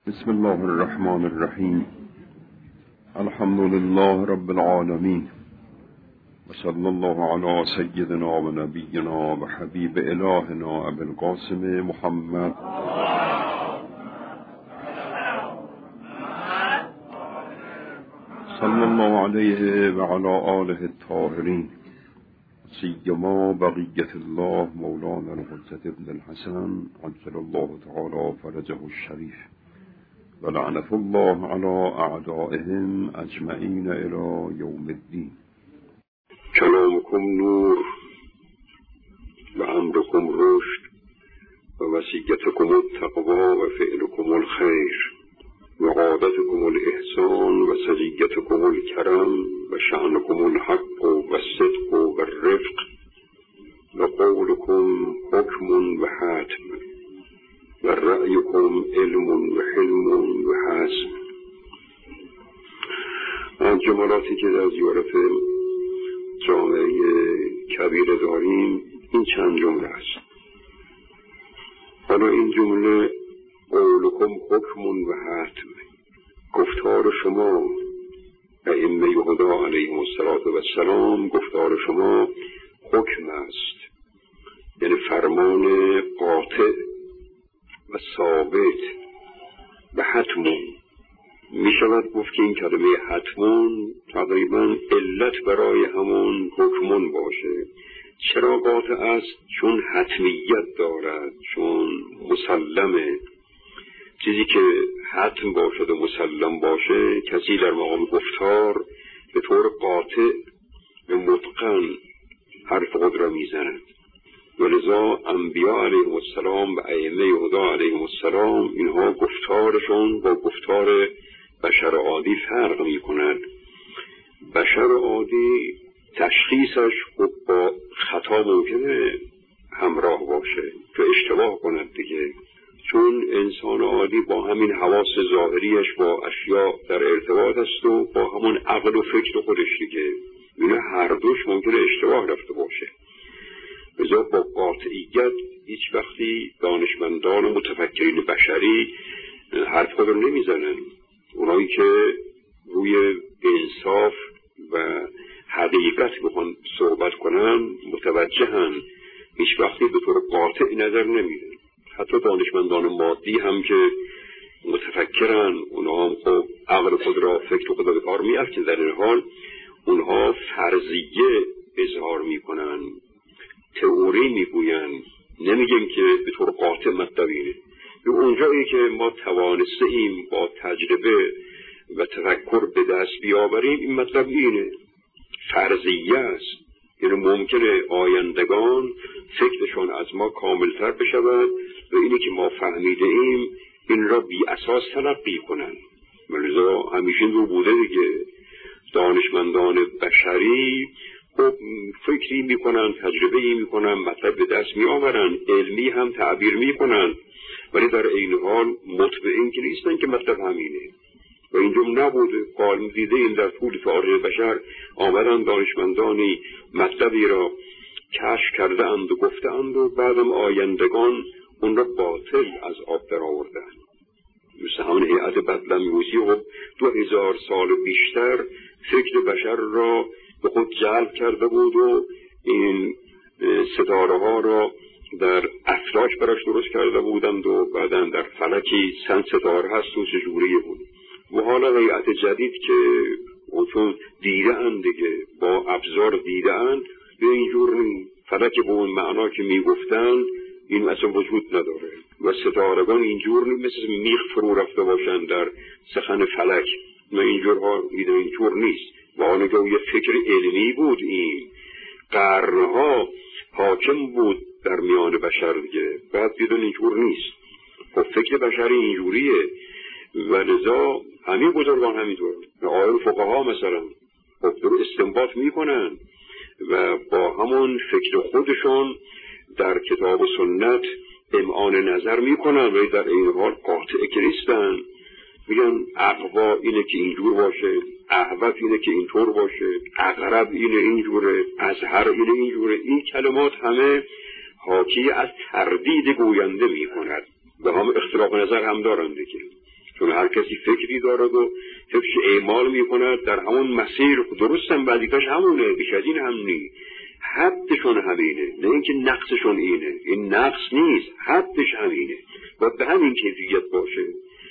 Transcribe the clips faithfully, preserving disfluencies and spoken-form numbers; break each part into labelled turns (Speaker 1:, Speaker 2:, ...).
Speaker 1: بسم الله الرحمن الرحیم. الحمد لله رب العالمین و صلی الله علی سیدنا و نبینا و حبیب الهنا ابی القاسم محمد صلی الله علیه و علی آله الطاهرین، سیما بقیت الله مولانا الحجة ابن الحسن عجل الله تعالی فرجه الشریف و لعنة الله على اعدائهم اجمعین الى یوم الدین. کلامکم نور و امرکم رشد و وصیتکم التقوی و فعلکم الخیر و عادتکم الاحسان و سجیتکم الکرم و شأنکم الحق و الصدق و الرفق و قولکم حکم و حتم و رأیکم علم و حلم و حسم. از جملاتی که در زیارت جامعه کبیر داریم این چند جمله است. حالا این جمله قولکم حکم و حتم، گفتار شما ائمه هدا علیهم السلام، گفتار شما حکم است، یعنی فرمان قاطع و ثابت و حتمون. می شود گفت که این کلمه حتمون تقریبا علت برای همون حکمون باشه. چرا قاطع است؟ چون حتمیت دارد، چون مسلمه. چیزی که حتم باشد و مسلم باشه کسی در مقام گفتار به طور قاطع و متقن حرف خود را می زند. ولذا انبیاء علیهم السلام و ائمه هدا علیهم السلام اینها گفتارشون با گفتار بشر عادی فرق می کند. بشر عادی تشخیصش خود با خطا ممکنه همراه باشه که اشتباه کند دیگه، چون انسان عادی با همین حواس ظاهریش با اشیاء در ارتباط است و با همون عقل و فکر خودش دیگه، اینا هر دوش ممکنه اشتباه رفته باشه. بذار با قاطعیت هیچ وقتی دانشمندان و متفکرین بشری حرف خود رو نمیزنن. اونایی که روی انصاف و حقیقت بخوان صحبت کنن متوجهن، هیچ وقتی به طور قاطع نظر نمیدن. حتی دانشمندان مادی هم که متفکرن، اونها هم خب عقل خود را فکر خود را به کار میارن، که در این حال اونها فرضیه اظهار میکنن، تئوری میگوین، نمیگن که به طور قاطع مطلب اینه. به اونجایی که ما توانسته ایم با تجربه و تفکر به دست بیاوریم این مطلب اینه، فرضیه است. یعنی ممکنه آیندگان فکرشون از ما کاملتر بشود و اینی که ما فهمیده ایم این را بی اساس تلقی کنن. ولذا همیشه رو بوده دیگه، دانشمندان بشری خب فکری میکنن، تجربه‌ای میکنن، مطلب به دست میآورن، علمی هم تعبیر میکنن، ولی در این حال مطمئن که نیستن که مطلب همینه. و اینجا نبوده. قال دیده این در طول تاریخ بشر آمدن دانشمندانی مطلبی را کشف کرده اند و گفته اند و بعدم آیندگان اون را باطل از آب در آوردن. مثل همون هیئت بدلمیوزی و دو هزار سال بیشتر فکر بشر را به خود جلب کرده بود و این ستاره ها را در افلاک براش درست کرده بودند و بعدن در فلکی چند ستاره هست و چجوری بود. و حالا هیئت جدید که چون دیده اند دیگه، با ابزار دیده اند، به اینجور فلک به اون معنا که میگفتند این اصلا وجود نداره و ستارگان اینجور مثل میخ فرو رفته باشند در سخن فلک و اینجورها اینجور نیست. و حالا که یه فکر علمی بود، این قرنها حاکم بود در میان بشر دیگه، بعد دیدن اینجور نیست. خب فکر بشری اینجوریه و لذا همین بزرگان همینطور آیل فقها مثلا خب در استنباط میکنن و با همون فکر خودشون در کتاب و سنت امعان نظر میکنن ولی در این حال قاطع که نیستن. میگن اقوا اینه که اینجور باشه، احوت اینه که اینطور باشه، اقرب اینه اینجوره، ازهر اینه اینجوره. این کلمات همه حاکی از تردید گوینده میکند و هم اختلاف نظر هم دارند دیگه. چون هر کسی فکری دارد و فکرش اعمال میکند در همون مسیر. درستم وظیفش همونه، بیش از این هم نی. حدشون همینه، نه اینکه نقصشون اینه، این نقص نیست، حدش همینه و به همین کیفیت باشه.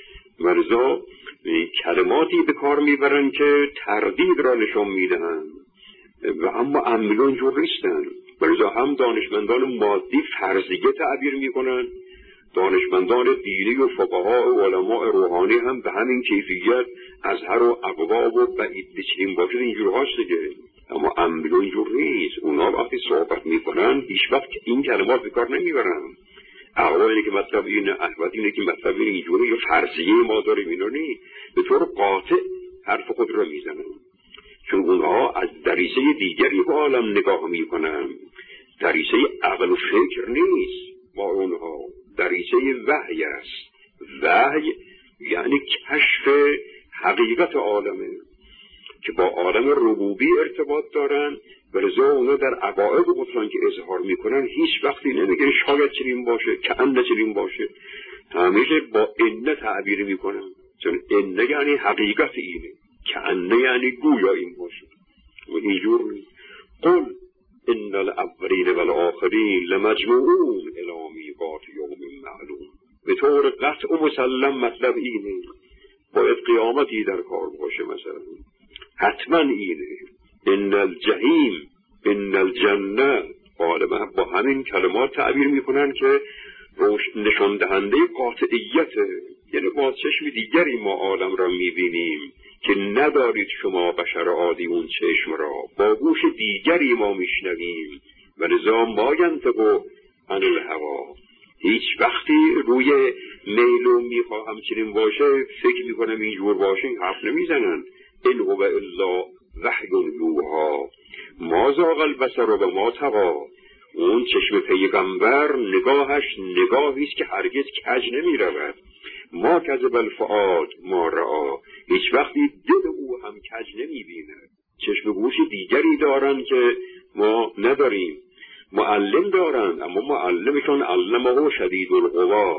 Speaker 1: ولذا کلماتی به کار میبرن که تردید را نشان میدهن و اما عملون جور نیستن. ولذا هم دانشمندان مادی فرضیه تعبیر میکنن، دانشمندان دینی و فقها و علماء روحانی هم به همین کیفیت اظهر و ابواب و بعید بچین باشه اینجور هاست دیگه. اما عملون اینجور نیست. اونا وقتی صحبت میکنن هیچ وقت این کلمات به کار نمیبرن. اقوالی که مطلب اینه، احوال اینه که مطلب اینجوری یا فرضیه ما داریم اینا نی، به طور قاطع حرف خود را میزنن. چون اونها از دریسه دیگری به عالم نگاه میکنن، دریسه عقل و فکر نیست. با اونها دریسه وحی است. وحی یعنی کشف حقیقت عالمه که با عالم ربوبی ارتباط دارن. ولذا اونا در عقاید بطلان که اظهار میکنن هیچ وقتی نمیگن شاید چنین باشه، کأن چنین باشه، همیشه با انه تعبیر میکنن. چون انه یعنی حقیقت اینه، کأن یعنی گویا این باشه و اینجور نیست. قل ان الاولین والآخرین لمجموعون الی میقات یوم معلوم. به طور قطع و مسلم مطلب اینه، باید قیامتی در کار باشه. مثلا حتما اینه. ان الجحیم ان الجنه، غالبا با همین کلمات تعبیر میکنن که نشان دهنده قاطعیته. یعنی با چشم دیگری ما عالم را میبینیم که ندارید شما بشر عادی اون چشم را، با گوش دیگری ما میشنویم. و لذا ما ینطق عن الهوا. هیچ وقتی روی میل و میخواهم چنین باشه فکر میکنم اینجور باشه حرف نمیزنن. ان هو الا وحی یوحی ما زاغ البصر و ما طغی. اون چشم پیغمبر نگاهش نگاهیست که هرگز کج نمی رود. ما کذب الفؤاد ما رأی. هیچ وقتی دل او هم کج نمی بیند. چشم گوش دیگری دارن که ما نداریم. معلم دارن اما معلمشون علمه شدید القوا،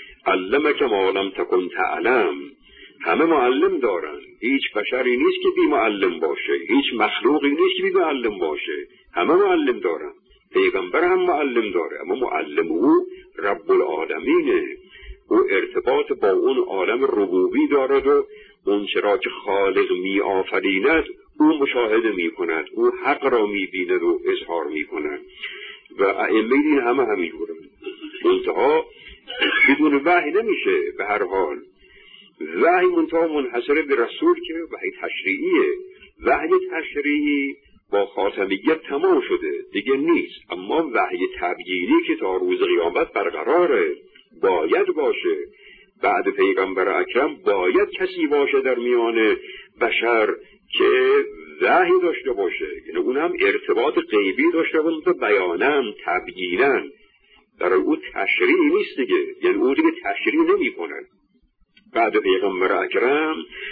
Speaker 1: علمک ما لم تکن تعلم. همه معلم دارن، هیچ بشری نیست که بی معلم باشه، هیچ مخلوقی نیست که بی معلم باشه. همه معلم دارن. پیغمبر هم معلم داره اما معلم او رب العالمینه. او ارتباط با اون عالم ربوبی دارد و اون چرا که خالق می آفریند او مشاهده می کند، او حق را می بیند و اظهار می کند. و ائمه دین همه همینجورن. منتها بدون وحی نمیشه. به هر حال وحی منتها منحصر به رسول که وحی تشریعیه. وحی تشریعی با خاتمیت تمام شده دیگه نیست. اما وحی تبیینی که تا روز قیامت برقراره باید باشه. بعد پیغمبر اکرم باید کسی باشه در میان بشر که وحی داشته باشه، یعنی اون هم ارتباط غیبی داشته باشه، بیانن تبیینن. در او تشریع نیست دیگه، یعنی او دیگه تشریع نمی کنن. بعد پیغمبر اکرم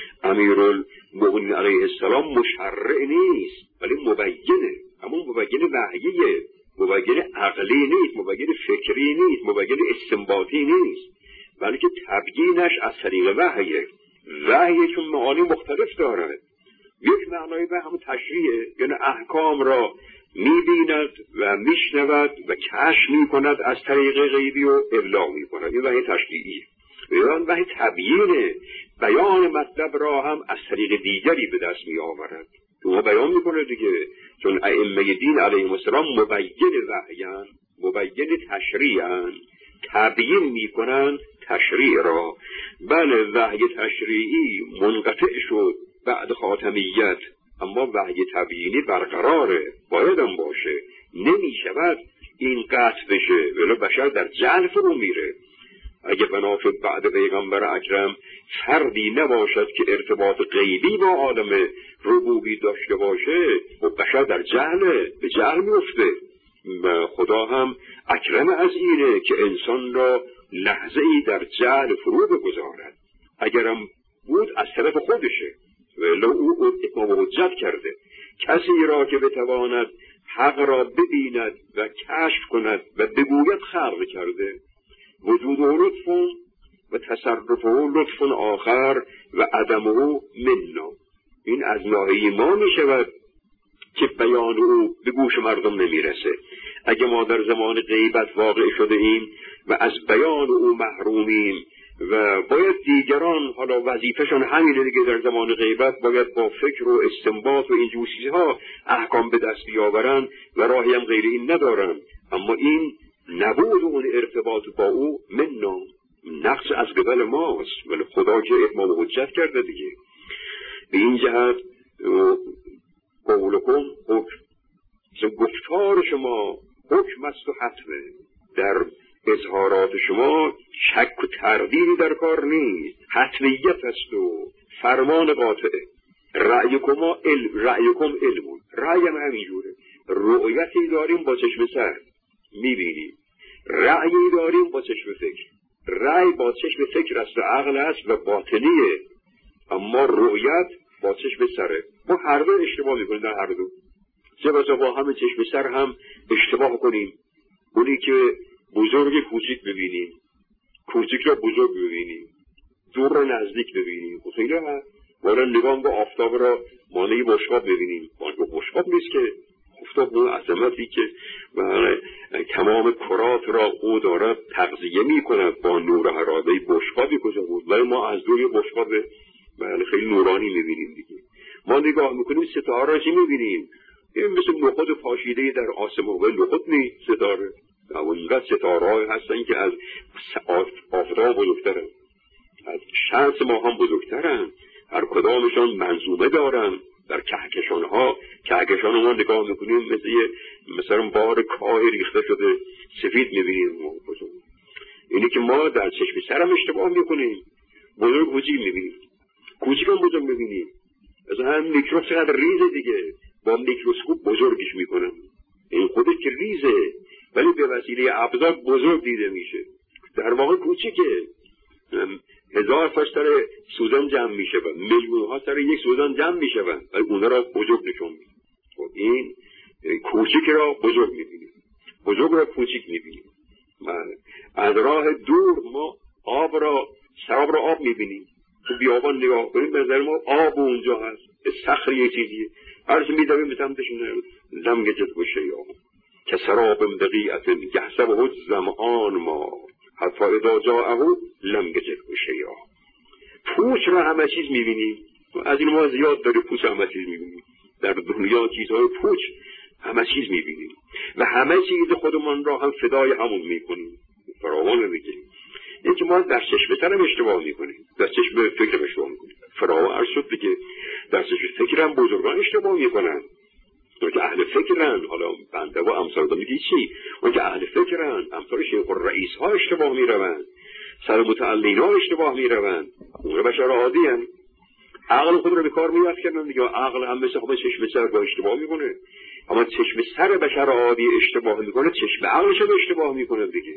Speaker 1: امیرالمؤمنین علیه السلام مشرع نیست ولی مبینه. اما مبین وحییه، مبین عقلی نیست، مبین فکری نیست، مبین استنباطی نیست، بلکه تبیینش از طریق وحیه. وحی چون معانی مختلف دارد. یک معنای به هم تشریعه، یعنی احکام را میبیند و میشنود و کشف میکند از طریق غیبی و ابلاغ میکند. این وحی تشریعیه. بیان وحی تبیینه، بیان مطلب را هم از طریق دیگری به دست می آورد. اون بیان میکنه دیگه، چون ائمه دین علیهم السلام مبین وحیان، مبین تشریعن، تبیین میکنن تشریع را. بله وحی تشریعی منقطع شد بعد خاتمیت، اما وحی تبیینی برقراره، بایدم باشه. نمیشود این قطع بشه ولی بشر در جهل فرو میره. اگه بنا شد بعد پیغمبر اکرم فردی نباشد که ارتباط غیبی با عالم ربوبی داشته باشه و بشر در جهل به جهل میفته. خدا هم اکرم از اینه که انسان را لحظه ای در جهل فرو بگذارد. اگرم بود از طرف خودشه ولی او اتمام حجت کرده. کسی را که بتواند حق را ببیند و کشف کند و بگوید خلق کرده. وجود و لطف و تصرفه لطف آخر و عدمه منا. این از ناحیه ما می شود که بیان او به گوش مردم نمیرسه. اگه ما در زمان غیبت واقع شده ایم و از بیان او محرومیم و باید دیگران حالا وظیفهشون همینه دیگه، در زمان غیبت باید با فکر و استنباط و اینجور چیزها احکام به دست بیاورن و راهی هم غیر این ندارن، اما این نبود اون ارتباط با او منا، نقص از قبل ماست، ولی خدا که اتمام حجت کرده دیگه. به این جهت قولکم حکم، گفتار شما حکم است و حتمه، در اظهارات شما شک و تردیدی در کار نیست، حتمیت است و فرمان قاطعه. رأیکم علم، رأیکم علمون، رأیم همینجوره، رؤیتی داریم با چشم سر میبینیم، رأیی داریم با چشم فکر. رأی با چشم فکر است و عقل است و باطنیه، اما رؤیت با چشم سره. ما هر دو اشتباه میکنیم، در هر دو چه بسا با همه چشم سر هم اشتباه کنیم. اونی که بزرگ کوچیک ببینیم، کوچیک را بزرگ ببینیم، دور را نزدیک ببینیم، خیلی هست. ولی نگاه با آفتاب را مانعی بشقاب ببینیم، مانعی بشقاب نیست که آفتاب اون عظمتی که تمام کرات را او دارد تغذیه می کند با نور حراره‌ی بشقابی کجا بود، ولی ما از دوری بشقاب خیلی نورانی می بینیم دیگه. ما نگاه میکنیم ستاره را چی می بینیم؟ این مثل نخود پاشیده در آسمان، ولی نخود نیست ستاره. اونقدر ستاره هستن که از آفتاب بزرگترن، از شمس ما هم بزرگترن، هر کدامشان منظومه دارن. در کهکشان ها، کهکشان ما نگاه میکنیم مثل مثلا بار کاه ریخته شده سفید میبینیم. اینی که ما در چشم سرم اشتباه میکنیم، بزرگ کوچیک میبینیم، کوچیک هم بزرگ میبینیم. از هم میکروب چقدر ریزه دیگه، با میکروسکوپ بزرگش میکنم. این خودش که ریزه ولی به وسیله ابزار بزرگ دیده میشه، در واقع کوچیکه. هزار تا سر سوزن جمع میشه و میلیون ها سر یک سوزن جمع میشه و اونا را بزرگ نشون میده. خب این کوچیک را بزرگ میبینیم، بزرگ را کوچیک میبینیم. از راه دور ما آب را، سراب را آب میبینیم. تو بیابان نگاه کنیم به نظر ما آب اونجا هست، صخر یه چیزیه، هرچی میدویم به سمتش لم یجد شیئا که سراب دقیقت یحسبه الظمآن ما حتی اذا جاءه لم یجد شیئا. پوچ را همه چیز میبینیم، از این ما زیاد داره پوچ همه چیز میبینیم. در دنیا چیزهای پوچ همه چیز میبینیم و همه چیز خودمان را هم فدای همون میکنیم، فراوان میگیم. این که ما در چشم سرم اشتباه میکنیم، در چشم فکرم اشتباه میکنیم. فراوان عرض شد دیگه، در چشم فکرم بزرگان اشتباه میکنن، اون که اهل فکرن. حالا بنده و امثال دا میگی چی؟ اون که اهل فکرن، امثال شیخ الرئیس ها اشتباه میروند، سر متعلین ها اشتباه میروند. اون بشر عادی هم عقل خود رو به کار میاد کردن دیگه. عقل هم مثل خود چشم سر با اشتباه میکنه، اما چشم سر بشر عادی اشتباه میکنه، چشم عقلش هم اشتباه میکنه دیگه.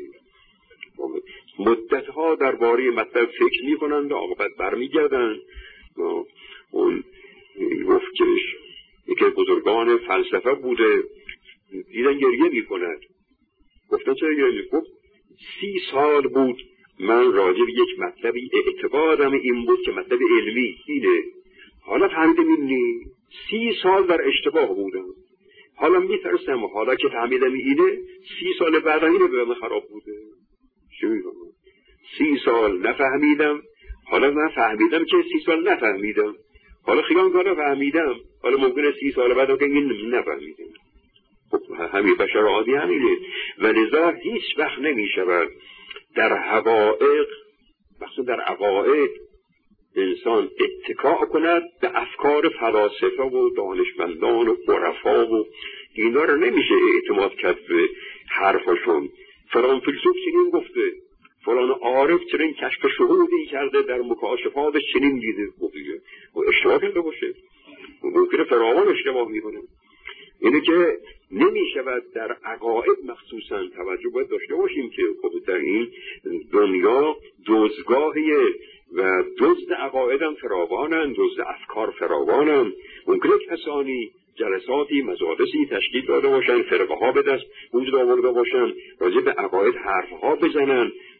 Speaker 1: مدت ها درباره مطلب فکر میکنند و عاقبت برمیگردند. اون گفت که یکی بزرگان فلسفه بوده، دیدن گریه میکند. گفتن چرا گریه میکند؟ گفت سی سال بود من راجع به یک مطلبی اعتقادم این بود که مطلب علمی اینه، حالا فهمیدم این نی. سی سال در اشتباه بودم، حالا میترسم حالا که فهمیدم اینه، سی سال بعد اینه به من خراب بوده. چی میگم؟ سی سال نفهمیدم، حالا من فهمیدم که سی سال نفهمیدم، حالا خیال کنم فهمیدم، حالا ممکنه سی سال بعد که این نفهمیدم. خب همین بشر عادی همینه و لذا هیچ وقت نمیشود در حقایق، مثلا در عقاید انسان اتکا کند به افکار فلاسفه و دانشمندان و عرفا و اینا رو نمیشه اعتماد کرد به حرفشون. فلان فیلسوف چنین گفته، فلان عارف چنین کشف شهودی کرده، در مکاشفات چنین دیده. و اشتباه کرده باشه، ممکنه فراوان اشتباه میکنه. اینه که نمیشود در عقاید مخصوصا توجه باید داشته باشیم که خود در این دنیا دزدگاهیه و دزد عقایدم فراوانن، دزد افکار فراوانن. ممکنه کسانی جلساتی مجالسی تشکیل داده باشن، فرقه ها به دست وجود آورده باشن، راجع به عقاید حرف ها بزنن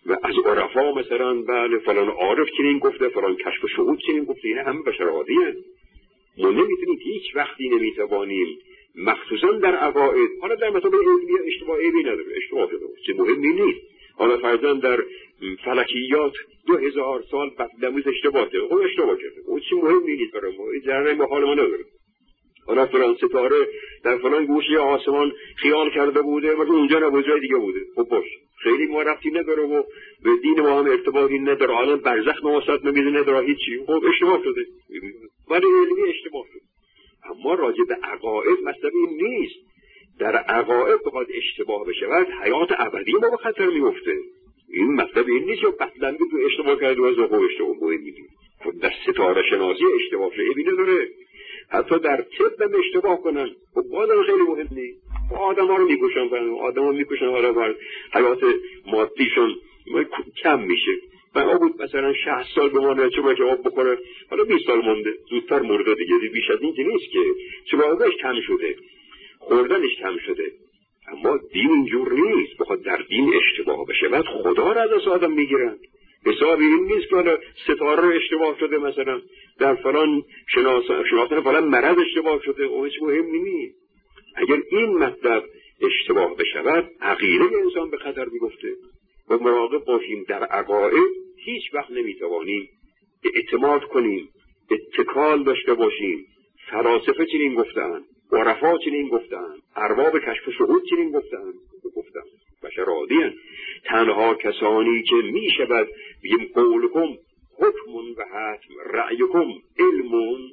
Speaker 1: و از عرفا مثلا بله فلان عارف چنین گفته، فلان کشف شهود چنین گفته، این همه بشر عادی هست. ما نمیتونیم هیچ وقتی نمیتوانیم مخصوصا در عقاید، حالا در مطالب علمی اشتباه عیبی نداره، اشتباه شده چه مهمی نیست. حالا فرضاً در فلکیات دو هزار سال بطلمیز اشتباه کرده، خب اشتباه کرده، اون چی مهمی نیست برای ما، این ذره به حال ما نداره. حالا فلان ستاره در فلان گوشه آسمان خیال کرده بوده و اونجا نبوده، جای دیگه بوده، خب باش خیلی ما ربطی نداره و به دین ما هم ارتباطی نداره، حالا برزخ نواسط نمیده نداره هیچی، خب اشتباه شده، ولی علمی اشتباه شده. اما راجع به عقاید مسئله این نیست. در عقاید بخواد اشتباه بشود حیات ابدی ما به خطر میفته. این مطلب این نیست که بطلن تو اشتباه کرده و از خوب اشتباه مهمی نیست. خب در ستاره شناسی اشتباه شده عیبی نداره، حتی در طب هم اشتباه کنن، خب بازم خیلی مهم نیست. آدم ها رو میکشن، آدم ها میکشن، حالا بر حیات مادیشون کم میشه. بنا بود مثلا شصت سال بمانه چه باید آب بخوره، حالا بیست سال مونده، زودتر مرده دیگه، بیش از این که نیست که چه باید کم شده، خوردنش کم شده. اما دین اینجور نیست، بخواد در دین اشتباه بشه بعد خدا را از آدم میگیرن. حساب این نیست که ستاره اشتباه شده، مثلا در فلان شناسان فلان مرض اشتباه شده، اون هیچ مهمی نیست. اگر این مطلب اشتباه بشود عقیده انسان به خطر میفته. و مراقب باشیم در عقاید هیچ وقت نمیتوانیم اعتماد کنیم، اتکال داشته باشیم. فلاسفه چنین گفتن، عرفا چنین گفتن، ارباب کشف شهود چنین گفتن گفتن بشر عادی‌اند. تنها کسانی که می شود بیم قولکم حکم و حتم رأیکم علم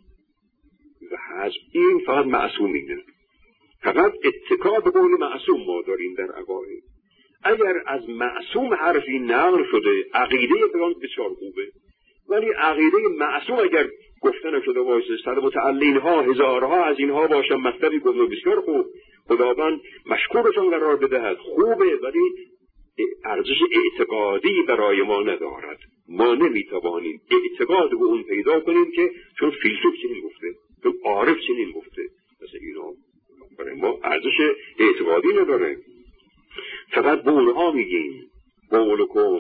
Speaker 1: و حزم، این فقط معصومینه، فقط اتکا به قول معصوم ما داریم در عقاید. اگر از معصوم حرفی نقل شده عقیده بگان بسیار خوبه، ولی عقیده معصوم اگر گفتن شده باشه صد متعلین ها هزارها از اینها باشن مطلبی گفته بسیار خوب، خداوند مشکورشان قرار بدهد، خوبه، ولی ارزش اعتقادی برای ما ندارد. ما نمیتوانیم اعتقاد به اون پیدا کنیم که چون فیلسوف چنین گفته، چون عارف چنین گفته، مثل اینا برای ما ارزش اعتقادی نداره. فقط به اونها میگیم قولکم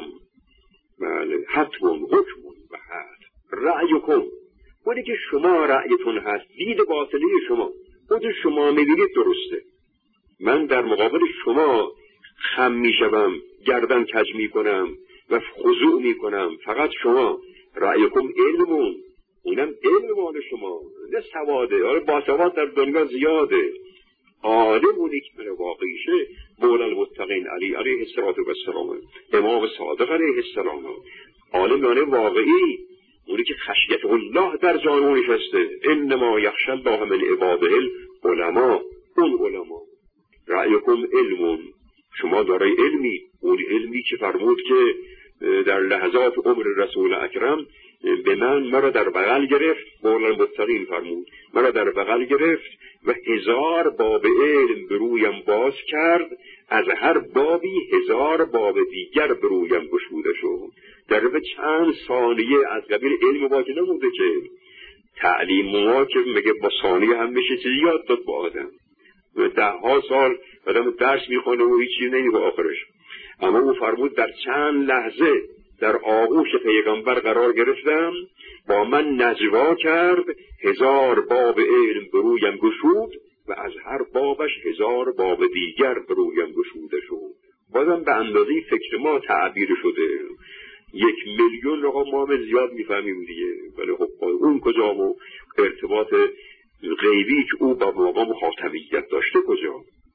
Speaker 1: بله حتم حکم و حد رأیکم، ولی که شما رأیتون هست، دید باطنی شما، خود شما میبینید درسته. من در مقابل شما خم میشوم، گردن کج میکنم و خضوع میکنم، فقط شما رأیکم علمون، اونم علم مال شما، نه سواده. آره با سواد در دنیا زیاده، عالم و نیکمر واقعیشه مولا المتقین علی علیه السلام، امام صادق علیه السلام. عالم یعنی واقعی، اونی که خشیت الله در جانو نشسته، انما یخشی الله من عباده العلماء، اون علما. رأیکم علمون، شما دارای علمی، اون علمی که فرمود که در لحظات عمر رسول اکرم به من مرا در بغل گرفت، مولا المتقین فرمود مرا در بغل گرفت و هزار باب علم برویم باز کرد، از هر بابی هزار باب دیگر برویم گشوده شد. در به چند ثانیه از قبیل علم باقی نمونده که تعلیم ما که میگه با ثانیه هم میشه چیزی یاد داد با آدم، و ده ها سال آدم درس میخونه و هیچ چیزی نمیگه آخرش. اما او فرمود در چند لحظه در آغوش پیغمبر قرار گرفتم، با من نجوا کرد، هزار باب علم برویم گشود و از هر بابش هزار باب دیگر برویم گشوده شد. بازم به اندازه فکر ما تعبیر شده. یک میلیون رقم ما هم زیاد میفهمیم دیگه، ولی خب اون کجا و ارتباط غیبی که او با مقام خاتمیت داشته کجا؟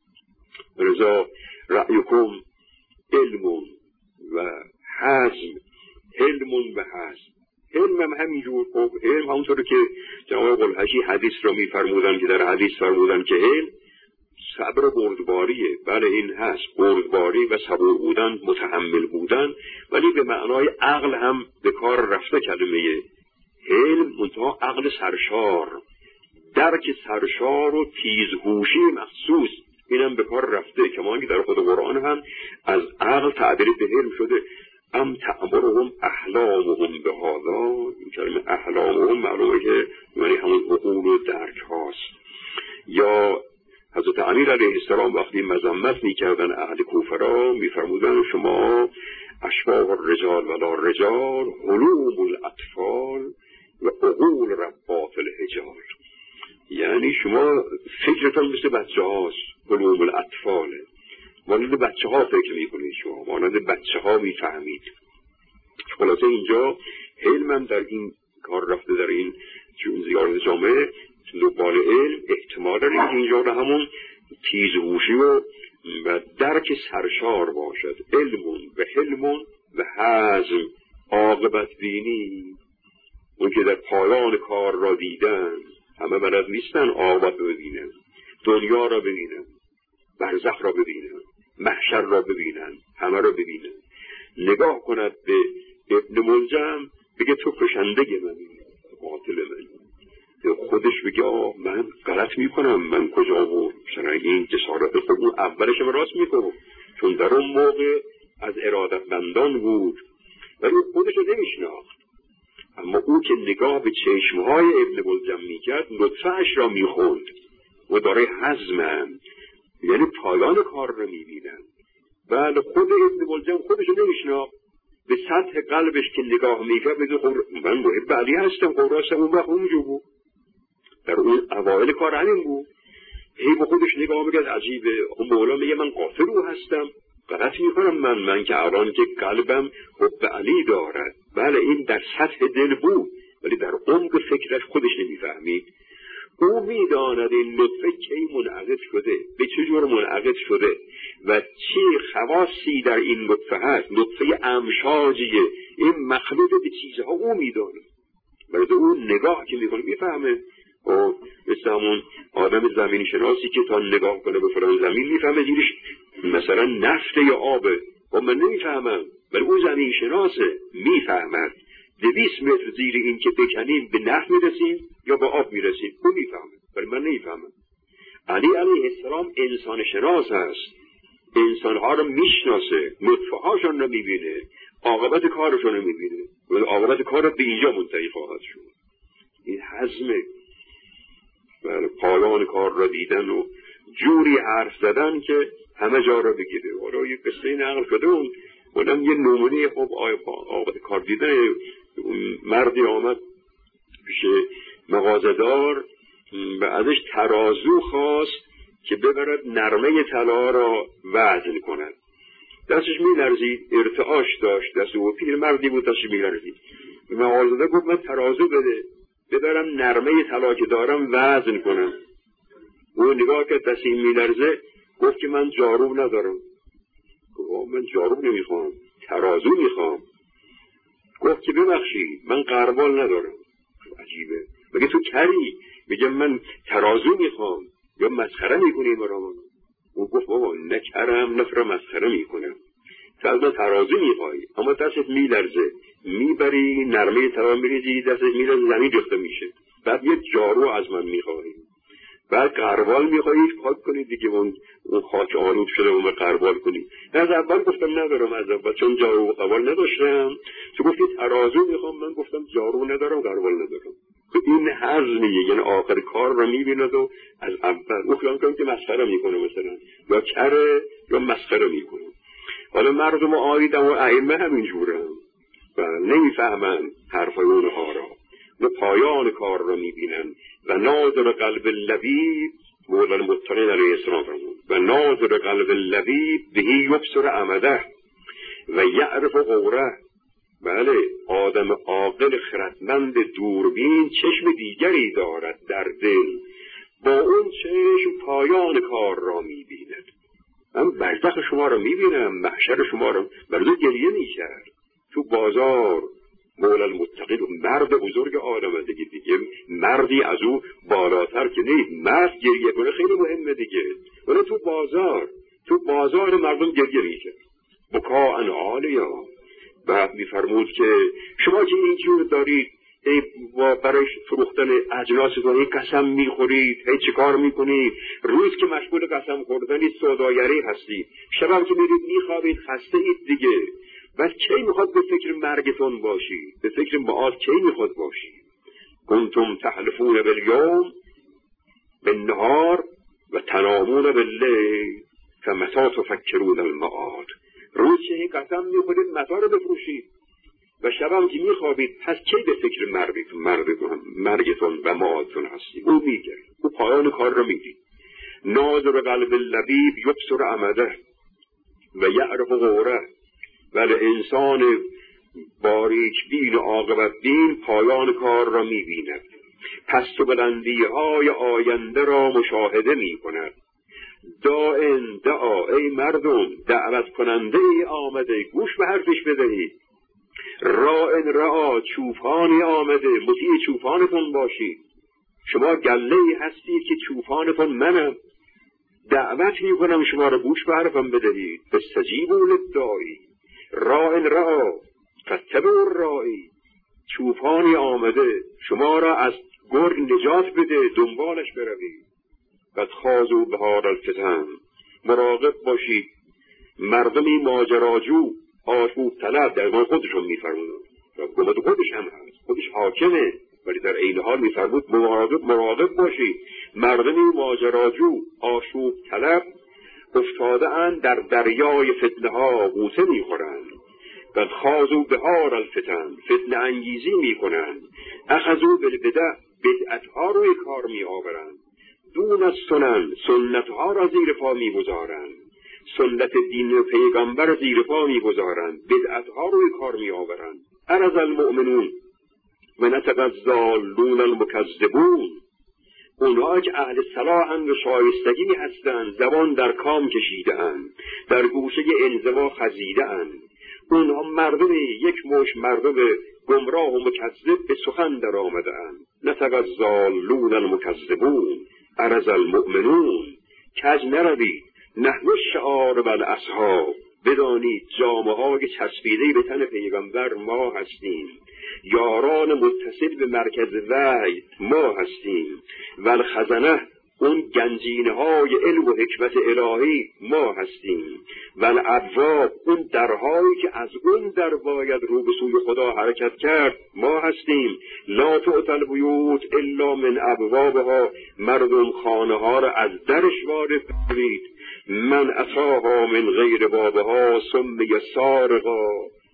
Speaker 1: رضا رأیکم علم و حزم، علم و حزم. علم هم همینجور، خب علم همونطور که جناب قلحشی حدیث را میفرمودن که در حدیث فرمودن که علم صبر بردباریه. بله این هست، بردباری و صبور بودن، متحمل بودن، ولی به معنای عقل هم به کار رفته کلمه علم، منتها عقل سرشار، درک سرشار و تیزهوشی مخصوص، اینم به کار رفته. کما که در خود قرآن هم از عقل تعبیر به علم شده، ام تأمرهم احلامهم به هذا. این کلمه احلامهم معلومه که یعنی همون عقول و درک هاست. یا حضرت امیر علیه السلام وقتی مذمت میکردن اهل کوفه را، میفرمودن شما اشباح الرجال ولا رجال قلوب الاطفال و عقول ربات الحجال. یعنی شما فکرتان مثل بچه هاست، قلوب الاطفاله، مانند بچه ها فکر میکنید، شما مانند بچه ها میفهمید. خلاصه اینجا علم در این کار رفته، در این زیارت جامعه دنبال علم، احتمال داره اینجا رو همون تیزهوشی و و درک سرشار باشد. علم و حلم و حزم، عاقبت بینی، اون که در پایان کار را دیدن، همه بلد نیستن عاقبت رو ببینن، دنیا را ببینن، برزخ را ببینن، محشر را ببینن، همه را ببینن. نگاه کند به ابن ملجم بگه تو کشنده منی، قاتل منی، خودش بگه آه من غلط میکنم، من کجا بود مثلا این جسارت خود اون اولش هم راست میکنم، چون در اون موقع از ارادتمندان بود ولی خودش رو نمیشناخت. اما او که نگاه به چشمهای ابن ملجم میکرد، لطفه‌اش را میخوند و داره حزمم، یعنی پایان کار رو میبینم. بله خود ابن ملجم خودش رو نمیشناخت، به سطح قلبش که نگاه میکرد بگه من محب علی هستم، خب راستم اون وقت اونجا بود، در اون اوائل کار همین بود. هی به خودش نگاه میکرد، عجیبه، اون مولا میگه من قاتل او هستم، غلط میکنم من من که الان که قلبم حب علی دارد. بله این در سطح دل بود ولی در عمق فکرش خودش نمیفهمید. او میداند این نطفه کی منعقد شده، به چه جور منعقد شده و چه خواصی در این نطفه هست. نطفه امشاجیه، این مخلوط به چیزها او میداند، ولی اون نگاه که میکنه میفهمه. و مثل همون آدم زمین شناسی که تا نگاه کنه به فلان زمین میفهمه زیرش مثلا نفت یا آبه، و من نمیفهمم، ولی اون زمین شناسه میفهمد. دویست متر زیر این که بکنیم به نفت میرسیم یا به آب میرسیم، اون میفهمه ولی من نمیفهمم. علی علیه السلام انسان شناس هست، انسانها رو میشناسه، نطفه هاشون رو میبینه، عاقبت کارشون رو میبینه و عاقبت کار به اینجا منتهی خواهد شد. این حزمه، پایان کار را دیدن و جوری حرف زدن که همه جا را بگیره. حالا یک قصه نقل شده اون اونم یه نمونه. خب عاقبت کار دیدن، مردی آمد پیش مغازه‌دار و ازش ترازو خواست که ببرد نرمه طلا را وزن کند. دستش می‌لرزید، ارتعاش داشت، دست او پیر مردی بود، دستش می‌لرزید. مغازه‌دار گفت من ترازو بده ببرم نرمه طلا که دارم وزن کنم. او نگاه کرد دست این میلرزه، گفت که من جارو ندارم. گفت من جارو نمیخوام، ترازو میخوام. گفت که ببخشید من قربال ندارم. عجیبه، مگه تو کری؟ میگه من ترازو میخوام، یا مسخره میکنی مرا من؟ او گفت بابا نه کرم نفر مسخره میکنم، تو ترازو میخوای اما دستت میلرزه، میبری نرمه طلا میریزی دستت میلرزه زمین ریخته میشه، بعد یه جارو از من میخوایی، بعد قربال میخوایی پاک کنی دیگه، اون اون خاک آلود شده اون قربال کنی. از اول گفتم ندارم، از اول چون جارو و قربال نداشتم. تو گفتی ترازو میخوام، من گفتم جارو ندارم قربال ندارم. این حزمیه، یعنی آخر کار رو میبیند و از اول او خیال کنم که مسخره میکنه، مثلا یا کره یا مسخره میکنه. حالا مردم آریدم و ائمه همین جورم و نمیفهمن حرفای اونها را و پایان کار را میبینن. و ناظر قلب اللبیب، مولا المطلق علیه السلام فرمود، و ناظر قلب اللبیب بهی یبصر عمده و یعرف غوره. بله آدم عاقل خردمند دوربین چشم دیگری دارد در دل، با اون چشم پایان کار را میبیند. من برزخ شما را میبینم، محشر شما را، برزخ گریه میکرد تو بازار. مولا المتقین مرد بزرگ آدم دیگه، دیگه مردی از او بالاتر که نیست. مرد گریه کنه خیلی مهمه دیگه، ولی تو بازار تو بازار مردم گریه میکرد. بکا ان عالیا. بعد میفرمود که شما که اینجور دارید ای برای فروختن اجناستون ای قسم میخورید، ای چه کار میکنید؟ روز که مشغول قسم خوردنی سوداگری هستید، شبم که میرید میخوابید خسته اید دیگه. بس کی میخواد به فکر مرگتون باشید؟ به فکر معاد کی میخواد باشید؟ کنتم تحلفون بالیوم بالنهار و تنامون باللیل فمتى تفکرون المعاد. روز چه قسم میخورید متا رو بفروشید و شبم که میخوابید، پس کی به فکر مرگتون مرگتون مرگتون و معادتون هستید؟ او میگه، او پایان کار رو میدید. ناظر قلب اللبیب یبصر عمده و یعرف غوره. ولی انسان باریک بین و عاقبت بین پایان کار را میبیند، پست و بلندی های آینده را مشاهده میکند. دائن دعا، ای مردم دعوت کننده ای آمده، گوش به حرفش بدهید. رائن رعا، چوپانی آمده، مطیع چوپانتون باشید. شما گله ای هستید که چوپانتون منم، دعوت میکنم شما را گوش به حرفم بدهید. فاستجیبوا للداعی. رائن رعا فاتبعوا الراعی. چوپانی آمده شما را از گرگ نجات بده، دنبالش بروید. قد خاضوا بهار الفتن. مراقب باشید، مردمی ماجراجو، آشوب طلب، در ما خودشون میفرمود، گمد خودش هم هست، خودش حاکمه، ولی در عین حال میفرمود مراقب مراقب باشید. مردمی ماجراجو، آشوب طلب، افتاده اند در دریای فتنه ها، غوطه میخورند. قد خاضوا بهار الفتن، فتنه انگیزی میکنند. اخذوا بالبدع، بدعت ها روی کار میآورند. دون از سنن، سنت ها را زیر پا میگذارند. سنت دین و پیغمبر زیر پا میگذارند، بدعت ها روی کار میآورند. ارز المؤمنون و نطق الضالون المکذبون. اونها که اهل صلاحند و شایستگی هستند، زبان در کام کشیده اند، در گوشه انزوا خزیده اند. اونها مردم، یک مش مردم گمراه و مکذب به سخن در آمده اند. نطق الضالون المکذبون. ارز المؤمنون. کج نروید، نحو الشعار والاصحاب. بدانید جامه های چسبیده به تن پیغمبر ما هستیم، یاران متصل به مرکز وحی ما هستیم. والخزنه، اون گنجینه های علم و حکمت الهی ما هستیم. والابواب، اون درهایی که از اون در باید رو به سوی خدا حرکت کرد ما هستیم. لا تؤتی البیوت الا من ابوابها. مردم خانه ها را از درش وارد کنید. من اتاها من غیر بابها سمی سارقا.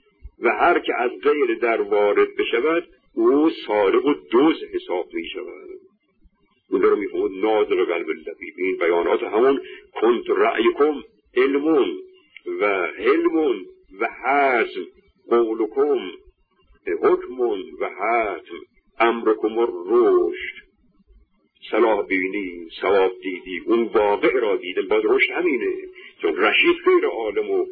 Speaker 1: و هر که از غیر در وارد بشود او سارق و دزد حساب می شود. اون رو می فهمد ناظر قلب اللبیب. این بیانات همون کنت رأیکم علمون و حلمون و حزم، قولکم حکمون و حتم، امرکم الرشد. صلاح بینی، ثواب دیدی، اون واقع را دیدن. باز رشد همینه، چون رشید غیر عالم و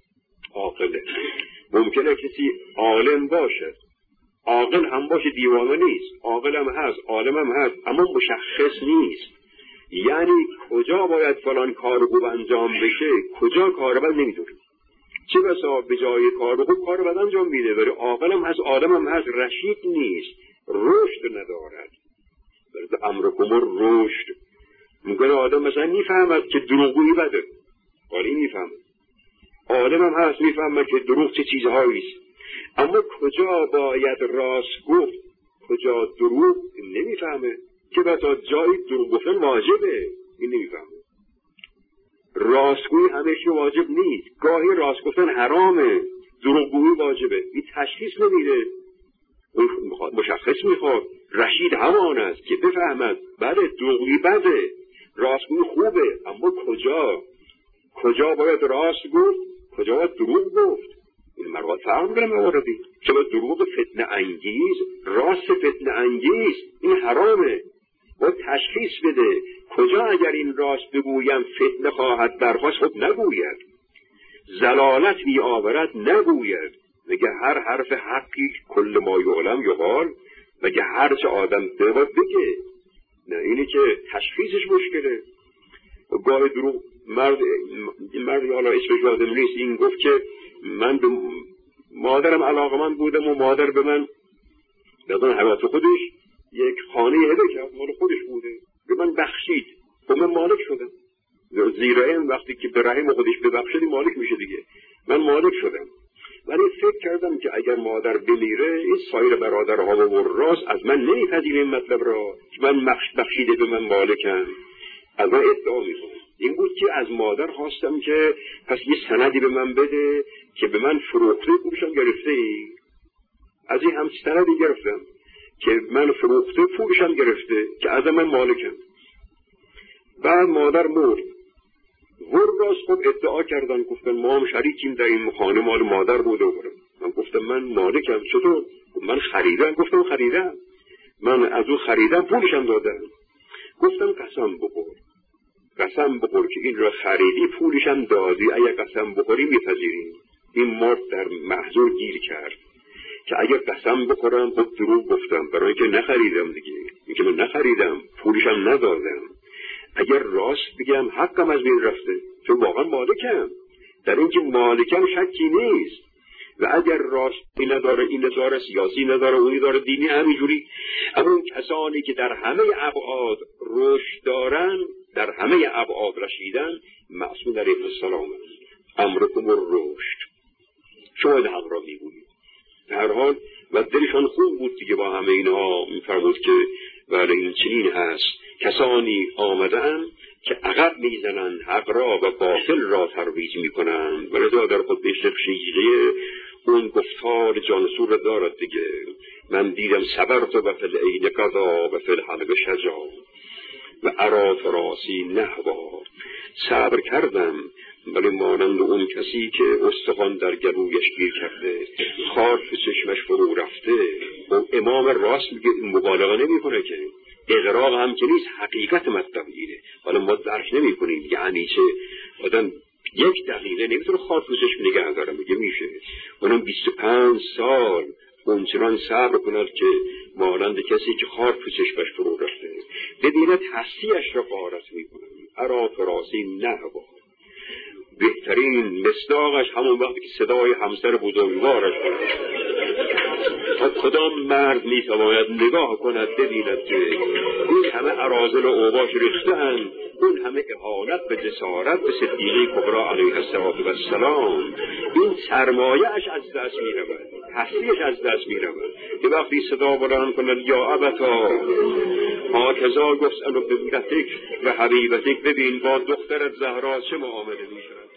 Speaker 1: عاقله. ممکنه کسی عالم باشه، عاقل هم باشه، دیوانه نیست، عاقل هم هست، عالم هم هست، اما مشخص نیست. یعنی کجا باید فلان کار خوب انجام بشه، کجا کار بد نمیدونه. چه بسا به جای کار خوب کار بد انجام میده، ولی عاقل هم هست، عالم هم هست، رشید نیست، رشد ندارد. برد امرکم الرشد. ممکنه آدم مثلا میفهمد که دروغگویی بده، ولی میفهمد. عالم هم هست، میفهمد که دروغ چه چیزهاییست، اما کجا باید راست گفت کجا دروغ نمیفهمه. که بسا جایی دروغ گفتن واجبه، این نمیفهمه. راستگویی همیشه واجب نیست، گاهی راست گفتن حرامه، دروغگویی واجبه. این تشخیص نمیده، مشخص میخواد. رشید همان است که بفهمد بله دروغگویی بده، راستگویی خوبه، اما کجا کجا باید راست گفت، کجا باید دروغ گفت. این مرات فهم کنم موردی. چرا دروغ فتنه انگیز، راست فتنه انگیز، این حرامه. و تشخیص بده کجا اگر این راست بگویم فتنه خواهد برخواست، خب نگوید. زلالت می آورد نگوید. مگه هر حرف حقی کل ما یعلم یقال، مگه هر چه آدم باید بگه؟ نه، اینی که تشخیصش مشکله. گاه دروغ مرد مرد حالا اسمش یادم نیست، این گفت که من به مادرم علاقه‌مند بودم و مادر به من بدون حیات خودش یک خانه هبه کرد، مال خودش بوده، به من بخشید، و من مالک شدم. زیرا این وقتی که به رحم خودش ببخشید مالک میشه دیگه. من مالک شدم. ولی فکر کردم که اگر مادر بمیره این سایر برادرها و وراث از من نمیپذیره این مطلب را که من بخشیده به من مالکم. از من ادعا میکنم این بود که از مادر خواستم که پس یه سندی به من بده که به من فروخته پولشم گرفته ای. از این هم سندی گرفتم که من فروخته پولشم گرفته که از من مالکم. بعد مادر مرد. ور راست خب ادعا کردن، گفتن ما هم شریکیم در این خانه، مال مادر بوده و برم. من گفتم من مالکم. چطور؟ من خریدم. گفتم خریدم، من از اون خریدم پولشم دادم. گفتم قسم بخور، قسم بخور که این را خریدی پولشم دادی، اگر قسم بخوری میپذیریم. این مرد در محضور گیر کرد که اگر قسم بخورم خب دروغ گفتم، برای که نخریدم دیگه، اینکه من نخریدم پولشم ندادم. اگر راست بگم حقم از بین رفته، چون واقعا مالکم، در اینکه مالکم شکی نیست. و اگر راست این نداره، این نداره، سیاسی نداره، اونی داره، دینی، همینجوری. اما اون کسانی که در همه ابعاد رشد دارن، در همه ابعاد رشیدن، معصوم علیه السلام است. امرکم الرشد، شما این حق را میگویید. در هر حال و دلشان خوب بود دیگه با همه اینها. میفرمود که بله این چنین هست، کسانی آمدن که عقب میزنن حق را و باطل را ترویج میکنن. ولذا در خود بشتق شیجه اون گفتار جانسور دارد دیگه. من دیدم صبرت و فی العین قضا و فی الحلب شجا و ارا فراسی نهوا. صبر کردم ولی مانند اون کسی که استخوان در گلویش گیر کرده، خار تو چشمش فرو رفته. و امام راست میگه، مبالغه نمیکنه که، اغراق هم که نیست، حقیقت مطلب اینه. حالا ما درک نمی کنیم یعنی چه. آدم یک دقیقه نمیتونه خار تو چشم نگه داره، میگه میشه. اونم بیست و پنج سال اونچنان صبر کند که مانند کسی که خار تو چشمش فرو رفته ببیند هستیش را غارت میکنه. ارا فراسی نهوا. بهترین مصداقش همون وقتی که صدای همسر بزرگوارش کنه. کدام مرد میتواند نگاه کند ببیند که این همه اراذل و اوباش ریخته‌اند، اون همه اهانت به جسارت به صدیقه کبری علیه السلام، این سرمایه‌اش از دست میرود، هستیش از دست میرود. که وقتی صدا بلند کند یا ابتا هاکذا گفتن و ببیرتک و حبیبتک، ببین با دخترت زهرا چه معامله میشود.